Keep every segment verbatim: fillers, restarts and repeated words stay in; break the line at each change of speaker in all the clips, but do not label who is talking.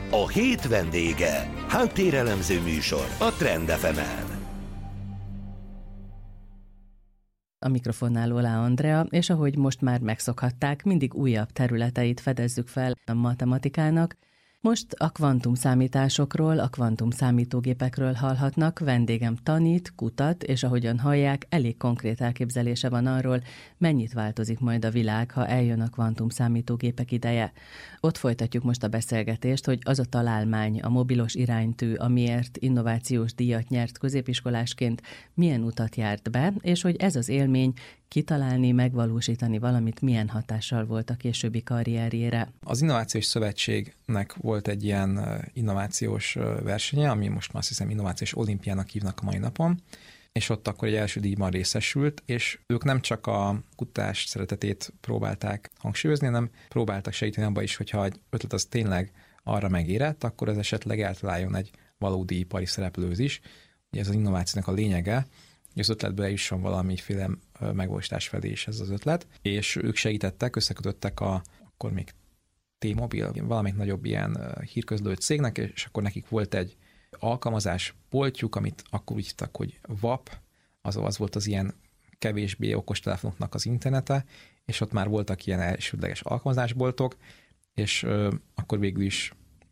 A hét vendége. Háttérelemző műsor a Trend ef emen.
A mikrofonnál Oláh Andrea, és ahogy most már megszokhatták, mindig újabb területeit fedezzük fel a matematikának. Most a kvantumszámításokról, a kvantumszámítógépekről hallhatnak, vendégem tanít, kutat, és ahogyan hallják, elég konkrét elképzelése van arról, mennyit változik majd a világ, ha eljön a kvantumszámítógépek ideje. Ott folytatjuk most a beszélgetést, hogy az a találmány, a mobilos iránytű, amiért innovációs díjat nyert középiskolásként, milyen utat járt be, és hogy ez az élmény kitalálni, megvalósítani valamit milyen hatással volt a későbbi karrierjére.
Az Innovációs Szövetségnek volt egy ilyen innovációs versenye, ami most már azt hiszem Innovációs Olimpiának hívnak a mai napon, és ott akkor egy első díjban részesült, és ők nem csak a kutatás szeretetét próbálták hangsúlyozni, hanem próbáltak segíteni abban is, hogyha egy ötlet az tényleg arra megérett, akkor ez esetleg eltaláljon egy valódi ipari szereplőhöz is. Ugye ez az innovációnak a lényege, hogy az ötletből is van valamiféle megvalósítás felé is ez az ötlet, és ők segítettek, összekötöttek a, akkor még T-Mobile, valamelyik nagyobb ilyen hírközlő cégnek, és akkor nekik volt egy alkalmazás boltjuk, amit akkor úgy hívtak, hogy vé á pé, az, az volt az ilyen kevésbé okostelefonoknak az internete, és ott már voltak ilyen elsődleges alkalmazásboltok, és ö, akkor végül is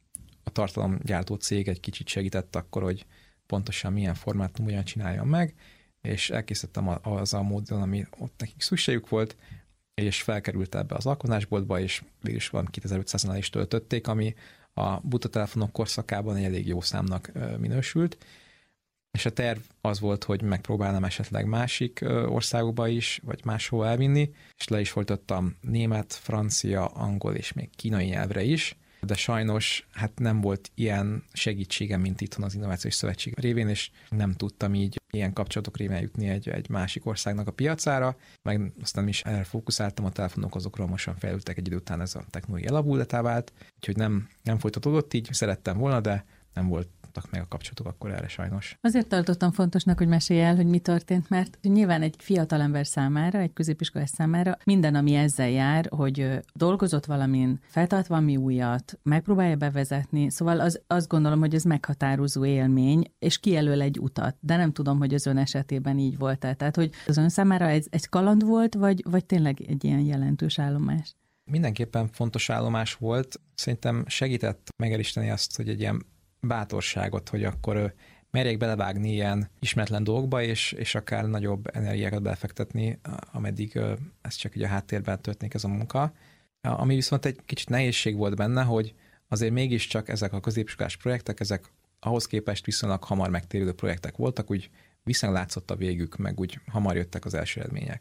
a tartalomgyártó cég egy kicsit segített akkor, hogy pontosan milyen formátum ugyan csináljam meg, és elkészítettem az a módon, ami ott nekik szükségük volt, és felkerült ebbe az alkalmazásboltba, és végül is valami kétezer-ötszáznál is töltötték, ami a buta telefonok korszakában egy elég jó számnak minősült, és a terv az volt, hogy megpróbálnám esetleg másik országokba is, vagy máshol elvinni, és le is folytattam német, francia, angol és még kínai nyelvre is, de sajnos hát nem volt ilyen segítségem, mint itthon az Innovációs Szövetség révén, és nem tudtam így ilyen kapcsolatok révén jutni egy, egy másik országnak a piacára, meg aztán is erre fókuszáltam, a telefonok azok romosan fejlődtek, egy idő után ez a technológia elavultá vált, úgyhogy nem, nem folytatódott így, szerettem volna, de nem volt meg a kapcsolatok akkor erre sajnos.
Azért tartottam fontosnak, hogy mesélj el, hogy mi történt, mert nyilván egy fiatalember számára, egy középiskolás számára minden, ami ezzel jár, hogy dolgozott valamin, feltart valami újat, megpróbálja bevezetni, szóval az, azt gondolom, hogy ez meghatározó élmény, és kijelöl egy utat, de nem tudom, hogy az ön esetében így volt-e. Tehát, hogy az ön számára egy, egy kaland volt, vagy, vagy tényleg egy ilyen jelentős állomás?
Mindenképpen fontos állomás volt. Szerintem segített megerősíteni azt, hogy egy ilyen bátorságot, hogy akkor merjék belevágni ilyen ismeretlen dolgokba, és, és akár nagyobb energiákat belefektetni, ameddig ez csak ugye a háttérben történik ez a munka. Ami viszont egy kicsit nehézség volt benne, hogy azért mégiscsak ezek a középiskolás projektek, ezek ahhoz képest viszonylag hamar megtérülő projektek voltak, úgy viszonylag látszott a végük, meg úgy hamar jöttek az első eredmények.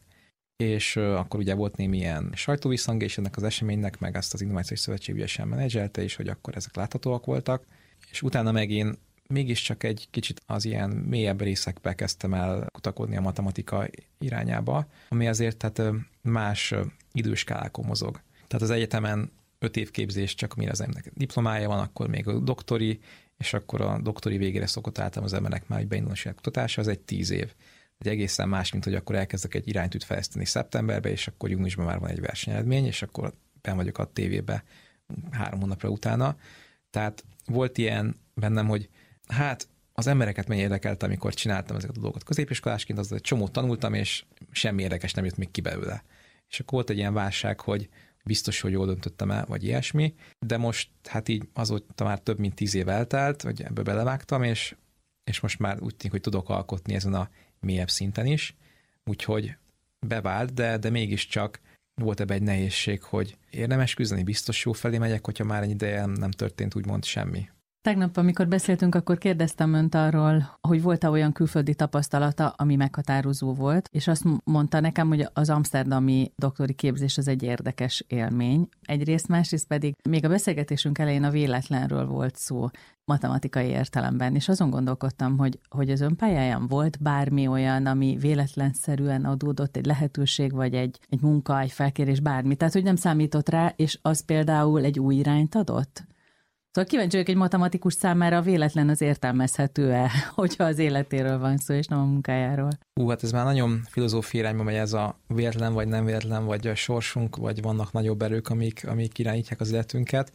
És akkor ugye volt némi ilyen sajtóvisszhangja ennek az eseménynek, meg ezt az Innovációs Szövetség ügyesen menedzselte is, hogy akkor ezek láthatóak voltak. És utána meg én mégiscsak egy kicsit az ilyen mélyebb részekbe kezdtem el kutakodni a matematika irányába, ami azért tehát más időskálákon mozog. Tehát az egyetemen öt év képzés, csak mire az embernek diplomája van, akkor még a doktori, és akkor a doktori végére szokott általában az embernek már egy beinduló kutatása, az egy tíz év. Egy egészen más, mint hogy akkor elkezdek egy iránytűt fejleszteni szeptemberbe, és akkor júniusban már van egy versenyeredmény, és akkor benn vagyok a tévébe három hónapra utána. Tehát volt ilyen bennem, hogy hát az embereket mennyi érdekelt, amikor csináltam ezeket a dolgokat középiskolásként, az egy csomót tanultam, és semmi érdekes nem jött még ki belőle. És akkor volt egy ilyen válság, hogy biztos, hogy jól döntöttem el, vagy ilyesmi, de most hát így azóta már több mint tíz év eltelt, hogy ebbe belevágtam, és, és most már úgy tűnik, hogy tudok alkotni ezen a mélyebb szinten is, úgyhogy bevált, de, de mégiscsak volt ebben egy nehézség, hogy érdemes küzdeni, biztos jó felé megyek, hogyha már egy ideje nem történt úgymond semmi.
Tegnap, amikor beszéltünk, akkor kérdeztem önt arról, hogy volt-e olyan külföldi tapasztalata, ami meghatározó volt, és azt mondta nekem, hogy az amszterdami doktori képzés az egy érdekes élmény. Egyrészt, másrészt pedig még a beszélgetésünk elején a véletlenről volt szó matematikai értelemben, és azon gondolkodtam, hogy, hogy az ön pályáján volt bármi olyan, ami véletlenszerűen adódott, egy lehetőség, vagy egy, egy munka, egy felkérés, bármi. Tehát, hogy nem számított rá, és az például egy új irányt adott? Szóval kíváncsi vagyok, egy matematikus számára véletlen az értelmezhető-e, hogyha az életéről van szó, és nem a munkájáról.
Hú, hát ez már nagyon filozófiai irányba megy, ez a véletlen, vagy nem véletlen, vagy a sorsunk, vagy vannak nagyobb erők, amik, amik irányítják az életünket.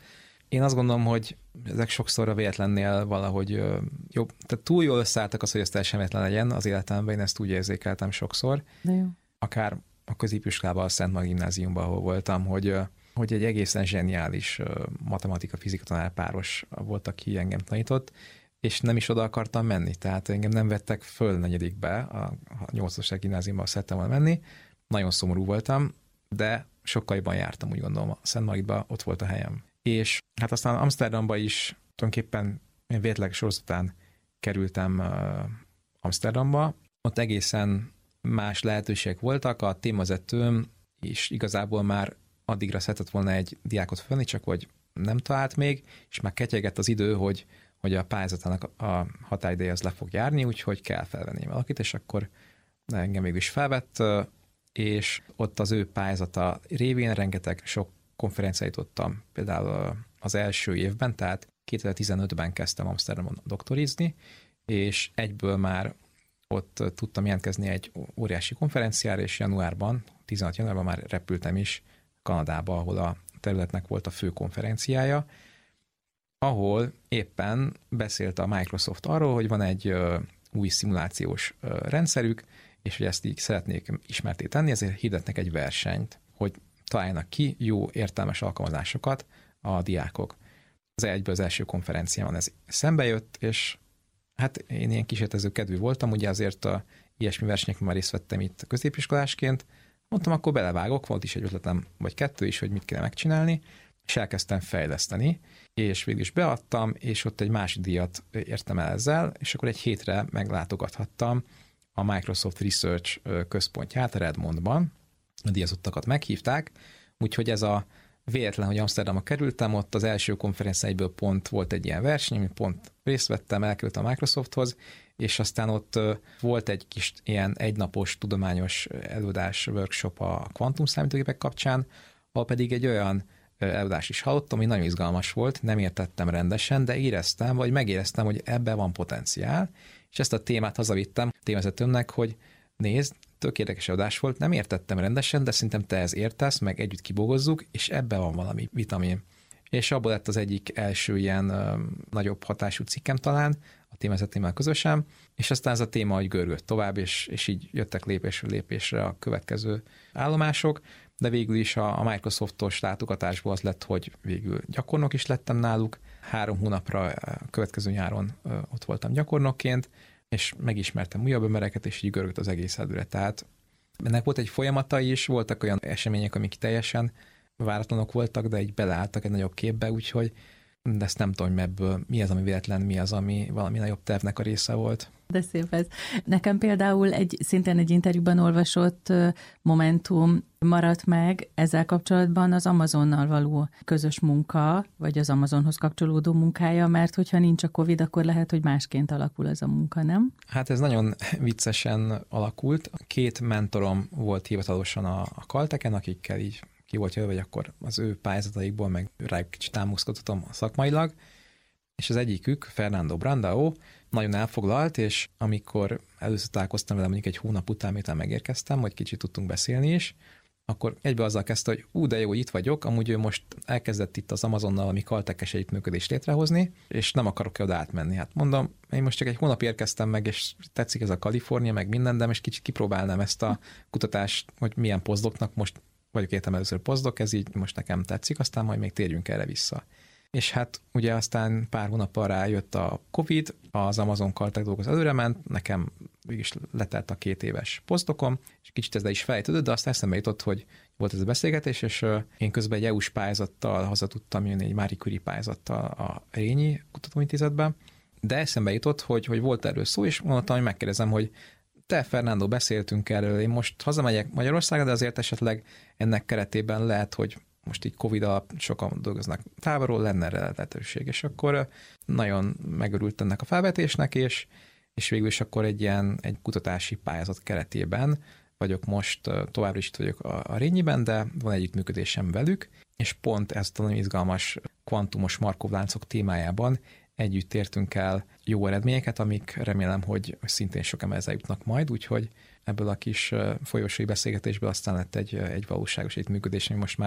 Én azt gondolom, hogy ezek sokszor a véletlennél valahogy jobb, tehát túl jól összeálltak az, hogy ez teljesen véletlen legyen az életemben, én ezt úgy érzékeltem sokszor.
De jó.
Akár a középiskolában, a Szent Margit Gimnáziumban, ahol voltam, hogy, hogy egy egészen zseniális matematika-fizika tanár páros volt, aki engem tanított, és nem is oda akartam menni, tehát engem nem vettek föl negyedikbe, a nyolcas gimnáziumban szerettem volna menni, nagyon szomorú voltam, de sokkal jobban jártam, úgy gondolom, a Szent Margitban ott volt a helyem. És hát aztán Amsterdamba is tulajdonképpen vétleg sorozatán kerültem Amsterdamba, ott egészen más lehetőségek voltak, a témavezetőm is igazából már addigra szeretett volna egy diákot fölni, csak hogy nem talált még, és már ketyegett az idő, hogy, hogy a pályázatának a határideje az le fog járni, úgyhogy kell felvenni valakit, és akkor engem mégis felvett, és ott az ő pályázata révén rengeteg sok konferenciát jutottam, például az első évben, tehát kétezer-tizenötben kezdtem Amsterdamon doktorizni, és egyből már ott tudtam jelentkezni egy óriási konferenciára, és januárban, tizenhat januárban már repültem is Kanadába, ahol a területnek volt a fő konferenciája, ahol éppen beszélt a Microsoft arról, hogy van egy új szimulációs rendszerük, és hogy ezt így szeretnék ismerté tenni, ezért hirdetnek egy versenyt, hogy találjanak ki jó, értelmes alkalmazásokat a diákok. Az egyből az első konferencián ez szembe jött, és hát én ilyen kísérletező kedvű voltam, ugye azért a ilyesmi versenyeken már részt vettem itt középiskolásként, mondtam, akkor belevágok, volt is egy ötletem, vagy kettő is, hogy mit kéne megcsinálni, és elkezdtem fejleszteni, és végül is beadtam, és ott egy másik díjat értem el ezzel, és akkor egy hétre meglátogathattam a Microsoft Research központját a Redmondban, a díjazottakat meghívták, úgyhogy ez a véletlen, hogy Amsterdamba kerültem, ott az első konferenciából pont volt egy ilyen verseny, amit pont részt vettem, elkerültem a Microsofthoz, és aztán ott volt egy kis ilyen egynapos tudományos előadás, workshop a kvantumszámítógépek kapcsán, ahol pedig egy olyan előadást is hallottam, ami nagyon izgalmas volt, nem értettem rendesen, de éreztem, vagy megéreztem, hogy ebben van potenciál, és ezt a témát hazavittem témavezetőmnek, hogy nézd, tök érdekes előadás volt, nem értettem rendesen, de szerintem te ez értesz, meg együtt kibogozzuk, és ebben van valami vitamin. És abból lett az egyik első ilyen ö, nagyobb hatású cikkem talán, a témavezetőmmel közösen, és aztán ez a téma hogy görgött tovább, és, és így jöttek lépésről lépésre a következő állomások, de végül is a, a Microsoftos látogatásból az lett, hogy végül gyakornok is lettem náluk, három hónapra a következő nyáron ö, ott voltam gyakornokként, és megismertem újabb embereket, és így görgött az egész előre. Tehát ennek volt egy folyamata is, voltak olyan események, amik teljesen váratlanok voltak, de így beleálltak egy nagyobb képbe, úgyhogy de ezt nem tudom, hogy ebből mi az, ami véletlen, mi az, ami valami nagyobb tervnek a része volt.
De szép ez. Nekem például egy szintén egy interjúban olvasott momentum maradt meg ezzel kapcsolatban az Amazonnal való közös munka, vagy az Amazonhoz kapcsolódó munkája, mert hogyha nincs a Covid, akkor lehet, hogy másként alakul ez a munka, nem?
Hát ez nagyon viccesen alakult. Két mentorom volt hivatalosan a, a Caltech-en, akikkel így ki volt jövő, vagy akkor az ő pályázataikból, meg rájuk kicsit támaszkodhatom szakmailag, és az egyikük, Fernando Brandao, nagyon elfoglalt, és amikor először találkoztam vele mondjuk egy hónap után, miután megérkeztem, hogy kicsit tudtunk beszélni is, akkor egybe azzal kezdte, hogy ú, de jó, hogy itt vagyok, amúgy ő most elkezdett itt az Amazonnal valami Caltech-es együttműködést létrehozni, és nem akarok oda átmenni. Hát mondom, én most csak egy hónap érkeztem meg, és tetszik ez a Kalifornia, meg minden, de most kicsit kipróbálnám ezt a kutatást, hogy milyen pozdoknak most vagyok értem először pozdok, ez így most nekem tetszik, aztán majd még térjünk erre vissza. És hát ugye aztán pár hónappal rájött a Covid, az Amazon Caltech dolgoz előre ment, nekem mégis letelt a két éves posztokom, és kicsit ez le is fejtődött, de aztán eszembe jutott, hogy volt ez a beszélgetés, és én közben egy é u-s pályázattal haza tudtam jönni, egy Marie Curie pályázattal a Rényi Kutatóintézetben, de eszembe jutott, hogy, hogy volt erről szó, és mondtam, hogy megkérdezem, hogy te, Fernando, beszéltünk erről, én most hazamegyek Magyarországra, de azért esetleg ennek keretében lehet, hogy most így Covid alatt sokan dolgoznak távolról, lenne erre lehetőség, és akkor nagyon megörült ennek a felvetésnek, és, és végül is akkor egy ilyen egy kutatási pályázat keretében vagyok most, továbbra is itt vagyok a, a Rényiben, de van együttműködésem velük, és pont ezt a nagyon izgalmas kvantumos Markov láncok témájában együtt értünk el jó eredményeket, amik remélem, hogy szintén sok emberhez jutnak majd, úgyhogy ebből a kis folyosói beszélgetésből aztán lett egy, egy valóságos együttműködés, ami most már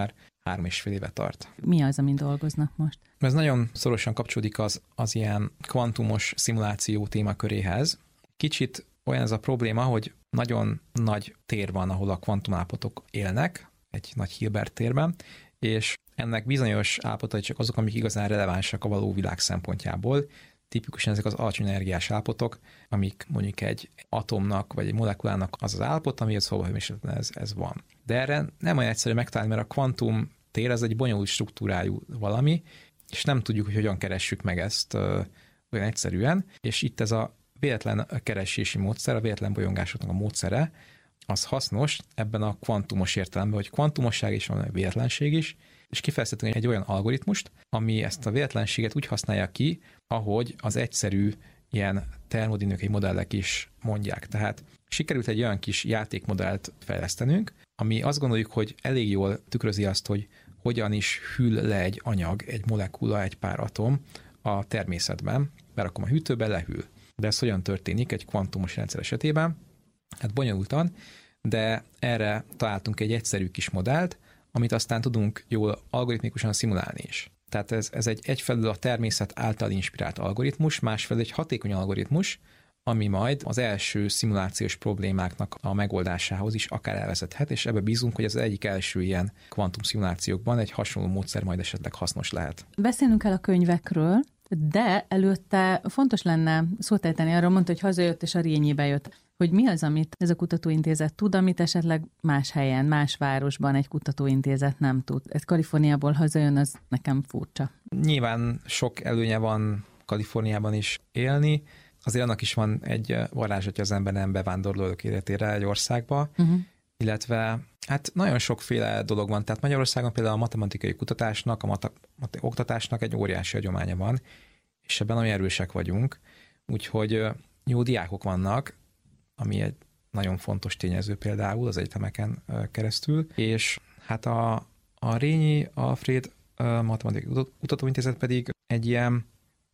három és fél éve tart.
Mi az, amin dolgoznak most?
Ez nagyon szorosan kapcsolódik az, az ilyen kvantumos szimuláció témaköréhez. Kicsit olyan ez a probléma, hogy nagyon nagy tér van, ahol a kvantumállapotok élnek, egy nagy Hilbert térben, és ennek bizonyos állapotai csak azok, amik igazán relevánsak a való világ szempontjából. Tipikusan ezek az alacsony energiás állapotok, amik mondjuk egy atomnak vagy egy molekulának az az állapot, ami a szobahőmérsékleten ez, ez van. De erre nem olyan egyszerű megtalálni, mert a kvantum tér az egy bonyolult struktúrájú valami, és nem tudjuk, hogy hogyan keressük meg ezt ö, olyan egyszerűen, és itt ez a véletlen keresési módszer, a véletlen bolyongásoknak a módszere, az hasznos ebben a kvantumos értelemben, hogy kvantumosság is van, véletlenség is, és kifejezhetünk egy olyan algoritmust, ami ezt a véletlenséget úgy használja ki, ahogy az egyszerű ilyen termodinamikai modellek is mondják. Tehát sikerült egy olyan kis játékmodellt fejlesztenünk, ami azt gondoljuk, hogy elég jól tükrözi azt, hogy hogyan is hűl le egy anyag, egy molekula, egy pár atom a természetben, berakom a hűtőbe, lehűl. De ez hogyan történik egy kvantumos rendszer esetében? Hát bonyolultan, de erre találtunk egy egyszerű kis modellt, amit aztán tudunk jól algoritmikusan szimulálni is. Tehát ez, ez egy egyfelől a természet által inspirált algoritmus, másfelől egy hatékony algoritmus, ami majd az első szimulációs problémáknak a megoldásához is akár elvezethet, és ebbe bízunk, hogy az egyik első ilyen kvantumszimulációkban egy hasonló módszer majd esetleg hasznos lehet.
Beszélnünk kell a könyvekről, de előtte fontos lenne szót ejteni, arról mondta, hogy hazajött és a Rényibe jött, hogy mi az, amit ez a kutatóintézet tud, amit esetleg más helyen, más városban egy kutatóintézet nem tud. Ez Kaliforniából hazajön, az nekem furcsa.
Nyilván sok előnye van Kaliforniában is élni, azért annak is van egy varázsatja az ember nem bevándorlók életére egy országba, uh-huh. illetve hát nagyon sokféle dolog van. Tehát Magyarországon például a matematikai kutatásnak, a mata- oktatásnak egy óriási hagyománya van, és ebben nagyon erősek vagyunk. Úgyhogy jó diákok vannak, ami egy nagyon fontos tényező például az egyetemeken keresztül, és hát a, a Rényi Alfréd Matematikai Kutatóintézet pedig egy ilyen,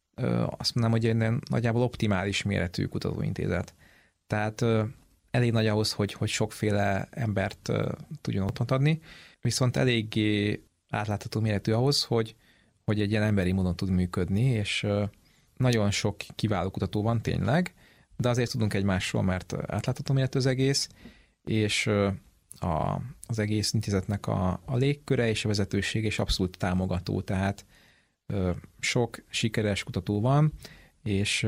azt mondanám, hogy egy nagyjából optimális méretű kutatóintézet. Tehát elég nagy ahhoz, hogy, hogy sokféle embert tudjon otthont adni, viszont eléggé átlátható méretű ahhoz, hogy, hogy egy ilyen emberi módon tud működni, és nagyon sok kiváló kutató van tényleg, de azért tudunk egymásról, mert átlátható méretű az egész, és a, az egész intézetnek a, a légköre és a vezetőség is abszolút támogató, tehát sok sikeres kutató van, és,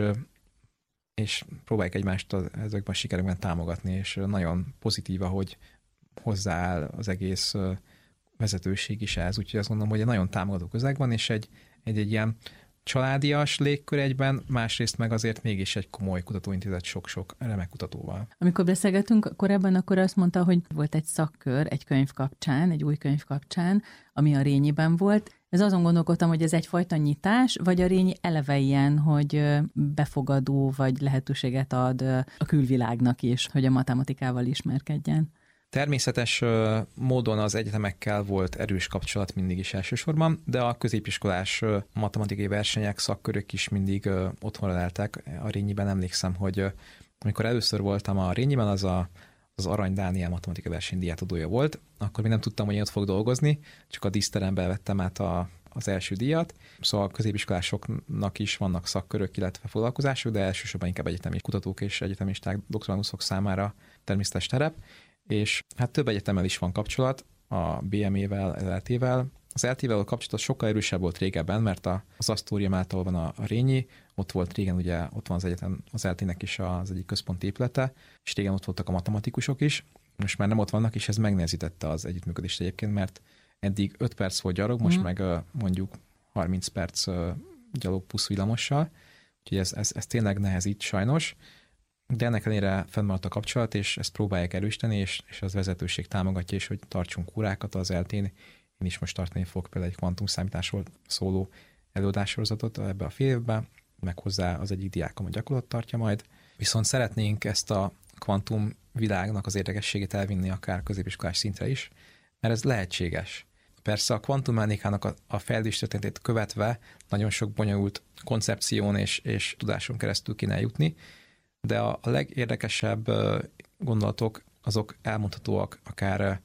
és próbáljuk egymást ezekben a sikerekben támogatni, és nagyon pozitív, ahogy hozzááll az egész vezetőség is ehhez, úgyhogy azt gondolom, hogy egy nagyon támogató közeg van, és egy, egy, egy ilyen családias légkör egyben, másrészt meg azért mégis egy komoly kutatóintézet sok-sok remek kutatóval.
Amikor beszélgetünk korábban, akkor azt mondta, hogy volt egy szakkör egy könyv kapcsán, egy új könyv kapcsán, ami a Rényiben volt. Ez azon gondolkodtam, hogy ez egyfajta nyitás, vagy a Rényi eleve ilyen, hogy befogadó, vagy lehetőséget ad a külvilágnak is, hogy a matematikával ismerkedjen.
Természetes módon az egyetemekkel volt erős kapcsolat mindig is elsősorban, de a középiskolás matematikai versenyek, szakkörök is mindig otthonra leltek. A Rényiben emlékszem, hogy amikor először voltam a Rényiben, az a, az Arany Dániel matematikai verseny díjátadója volt, akkor még nem tudtam, hogy én ott fog dolgozni, csak a díszteremben vettem át a, az első díjat. Szóval a középiskolásoknak is vannak szakkörök, illetve foglalkozások, de elsősorban inkább egyetemi kutatók és egyetemisták, doktoranduszok számára természetes terep. És hát több egyetemmel is van kapcsolat, a bé em é-vel, az el té-vel. Az el té-vel a kapcsolat sokkal erősebb volt régebben, mert az Asztórium által van a, a Rényi, ott volt régen, ugye ott van az egyetem, az el té-nek is az egyik központi épülete, és régen ott voltak a matematikusok is, most már nem ott vannak, és ez megnehezítette az együttműködést egyébként, mert eddig öt perc volt gyalog, most mm. meg mondjuk harminc perc gyalog plusz villamossal, úgyhogy ez, ez, ez tényleg nehezít sajnos. De ennek ellenére fennmaradt a kapcsolat, és ezt próbálják erősíteni, és, és az vezetőség támogatja is, hogy tartsunk órákat az el té-n. Én is most tartani fogok például egy kvantumszámításról szóló előadássorozatot ebbe a fél évben, meg hozzá az egyik diákom a gyakorlat tartja majd. Viszont szeretnénk ezt a kvantum világnak az érdekességét elvinni akár középiskolás szintre is, mert ez lehetséges. Persze a kvantummechanikának a, a fejlődés történetét követve nagyon sok bonyolult koncepción és, és tudáson keresztül kéne jutni, de a, a legérdekesebb gondolatok azok elmondhatóak akár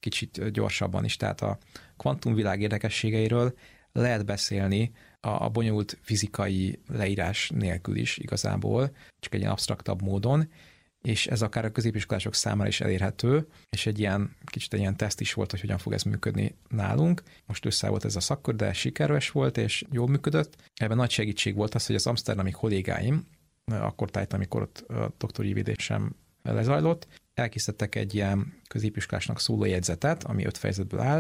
kicsit gyorsabban is. Tehát a kvantumvilág érdekességeiről lehet beszélni a, a bonyolult fizikai leírás nélkül is igazából, csak egy ilyen absztraktabb módon, és ez akár a középiskolások számára is elérhető, és egy ilyen kicsit egy ilyen teszt is volt, hogy hogyan fog ez működni nálunk. Most össze volt ez a szakkör, de sikeres volt, és jól működött. Ebben nagy segítség volt az, hogy az amszterdami kollégáim, akkor tájt, amikor ott a doktori védésem lezajlott, elkészítettek egy ilyen középiskolásnak szóló jegyzetet, ami öt fejezetből áll,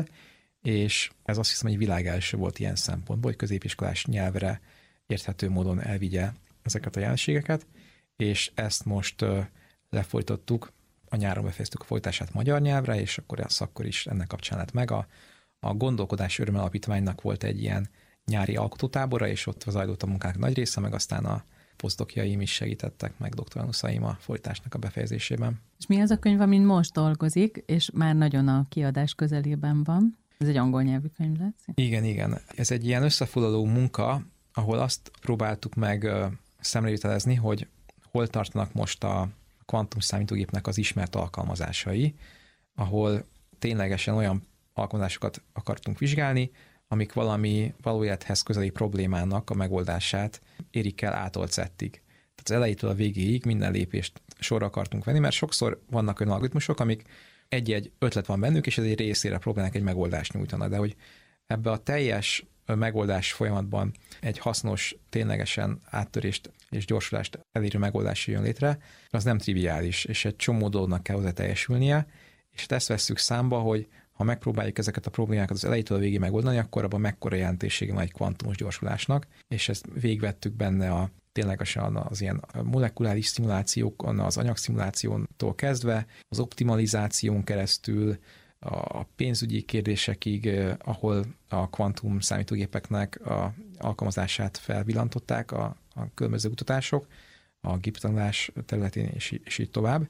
és ez azt hiszem egy világelső volt ilyen szempontból, hogy középiskolás nyelvre érthető módon elvigye ezeket a jelenségeket, és ezt most lefordítottuk, a nyáron befejeztük a folytását magyar nyelvre, és akkor a szakkor is ennek kapcsán lett meg. A, a Gondolkodás Öröm Alapítványnak volt egy ilyen nyári alkotótábora, és ott zajlott a munkák nagy része, meg aztán a posztdokjaim is segítettek, meg doktoranduszaim a folytásnak a befejezésében.
És mi az a könyv, amin most dolgozik, és már nagyon a kiadás közelében van? Ez egy angol nyelvű könyv lesz?
Igen, igen. Ez egy ilyen összefoglaló munka, ahol azt próbáltuk meg szemléltetni, hogy hol tartanak most a kvantum számítógépnek az ismert alkalmazásai, ahol ténylegesen olyan alkalmazásokat akartunk vizsgálni, amik valami valójáthez közeli problémának a megoldását érik el átolt szettig. Tehát az elejétől a végéig minden lépést sorra akartunk venni, mert sokszor vannak olyan algoritmusok, amik egy-egy ötlet van bennük, és ez egy részére a problémának egy megoldást nyújtana, de hogy ebbe a teljes megoldás folyamatban egy hasznos, ténylegesen áttörést és gyorsulást elérő megoldás jön létre, az nem triviális, és egy csomó dolognak kell hozzá teljesülnie, és ezt vesszük számba, hogy ha megpróbáljuk ezeket a problémákat az elejétől a végig megoldani, akkor abban mekkora jelentősége van egy kvantumos gyorsulásnak, és ezt végigvettük benne a ténylegesen az ilyen molekuláris szimulációkon, az anyagszimulációtól kezdve, az optimalizáción keresztül, a pénzügyi kérdésekig, ahol a kvantum számítógépeknek a alkalmazását felvillantották a, a különböző kutatások, a géptanulás területén, és, és így tovább.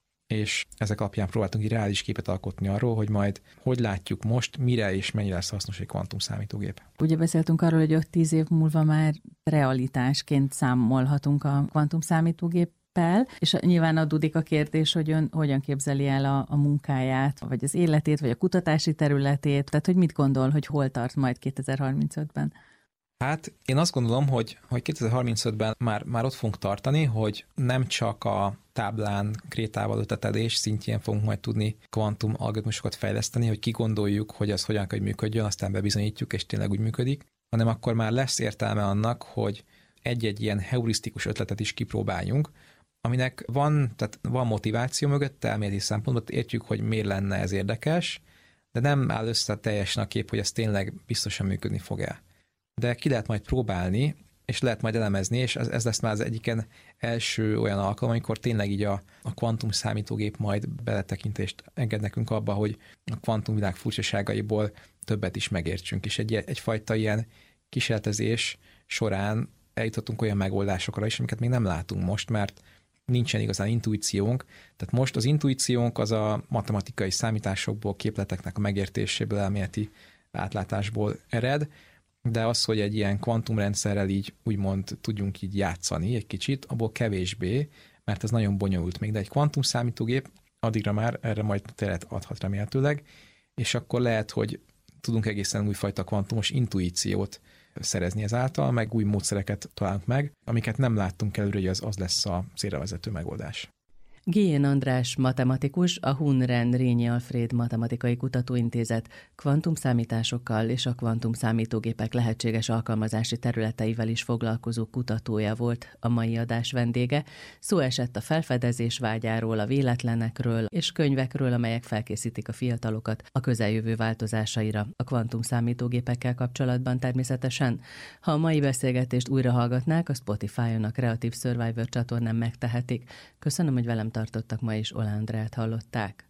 És ezek alapján próbáltunk egy reális képet alkotni arról, hogy majd hogy látjuk most, mire és mennyire lesz hasznos egy kvantum számítógép.
Ugye beszéltünk arról, hogy öt-tíz év múlva már realitásként számolhatunk a kvantum számítógéppel, és nyilván adódik a kérdés, hogy ön hogyan képzeli el a, a munkáját, vagy az életét, vagy a kutatási területét, tehát hogy mit gondol, hogy hol tart majd kétezer-harmincötben?
Hát én azt gondolom, hogy, hogy kétezer-harmincötben már, már ott fogunk tartani, hogy nem csak a táblán, krétával ötletelés szintjén fogunk majd tudni kvantum algoritmusokat fejleszteni, hogy kigondoljuk, hogy az hogyan kell, hogy működjön, aztán bebizonyítjuk, és tényleg úgy működik, hanem akkor már lesz értelme annak, hogy egy-egy ilyen heurisztikus ötletet is kipróbáljunk, aminek van, tehát van motiváció mögött, elméleti szempontból értjük, hogy miért lenne ez érdekes, de nem áll össze teljesen a kép, hogy ez tényleg biztosan működni fog-e. De ki lehet majd próbálni, és lehet majd elemezni, és ez, ez lesz már az egyiken első olyan alkalom, amikor tényleg így a, a kvantum számítógép majd beletekintést enged nekünk abba, hogy a kvantumvilág furcsaságaiból többet is megértsünk, és egy, egyfajta ilyen kísérletezés során eljutottunk olyan megoldásokra is, amiket még nem látunk most, mert nincsen igazán intuíciónk. Tehát most az intuíciónk az a matematikai számításokból, képleteknek a megértéséből, elméleti átlátásból ered, de az, hogy egy ilyen kvantumrendszerrel így úgymond tudjunk így játszani egy kicsit, abból kevésbé, mert ez nagyon bonyolult még, de egy kvantum számítógép addigra már erre majd teret adhat remélhetőleg, és akkor lehet, hogy tudunk egészen újfajta kvantumos intuíciót szerezni ezáltal, meg új módszereket találunk meg, amiket nem láttunk előre, hogy az, az lesz a célra vezető megoldás.
Guillén András matematikus, a Hunren Rényi Alfréd Matematikai Kutatóintézet kvantumszámításokkal és a kvantumszámítógépek lehetséges alkalmazási területeivel is foglalkozó kutatója volt a mai adás vendége. Szó esett a felfedezés vágyáról, a véletlenekről és könyvekről, amelyek felkészítik a fiatalokat a közeljövő változásaira a kvantumszámítógépekkel kapcsolatban természetesen. Ha a mai beszélgetést újra hallgatnák, a Spotify-on a Creative Survivor csatornán megtehetik. Köszönöm, hogy velem tartottak ma is, Oláh Andreát hallották.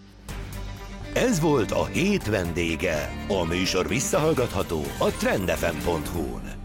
Ez volt a hét vendége. A műsor visszahallgatható a trend ef em pont hu-n.